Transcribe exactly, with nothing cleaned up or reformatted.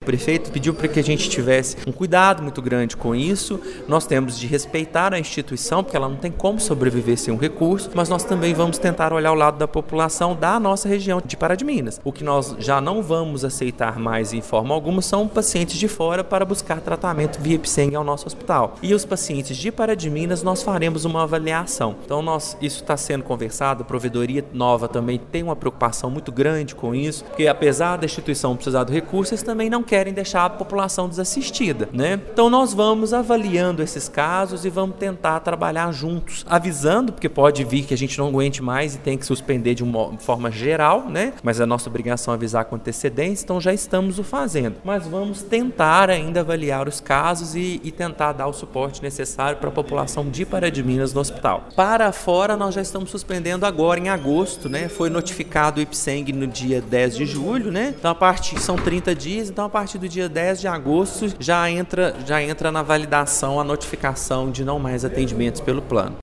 prefeito pediu para que a gente tivesse um cuidado muito grande com isso. Nós temos de respeitar a instituição, porque ela não tem como sobreviver sem um recurso, mas nós também vamos tentar olhar o lado da população da nossa região de Pará de Minas. O que nós já não vamos aceitar mais em forma alguma são pacientes de fora para buscar tratamento via Ipseng ao nosso hospital. E os pacientes de Pará de Minas, nós faremos uma avaliação. Então, nós, isso está sendo conversado, a provedoria nova também tem uma preocupação muito grande com isso, porque apesar da instituição precisar do recurso, eles também não querem deixar a população desassistida, né? Então, nós vamos avaliando esses casos e vamos tentar trabalhar juntos, avisando, porque pode vir que a gente não aguente mais e tem que suspender de uma forma geral, né? Mas é nossa obrigação avisar com antecedência, então já estamos o fazendo. Mas vamos tentar ainda avaliar os casos e, e tentar dar o suporte necessário para a população de Pará de Minas no hospital. Para fora, nós já estamos suspendendo agora em agosto, né? Foi notificado o Ipseng no dia dez de julho, né? Então, a partir, são trinta dias, então a partir do dia dez de agosto já entra, já entra na validação a notificação de não mais atendimentos pelo plano.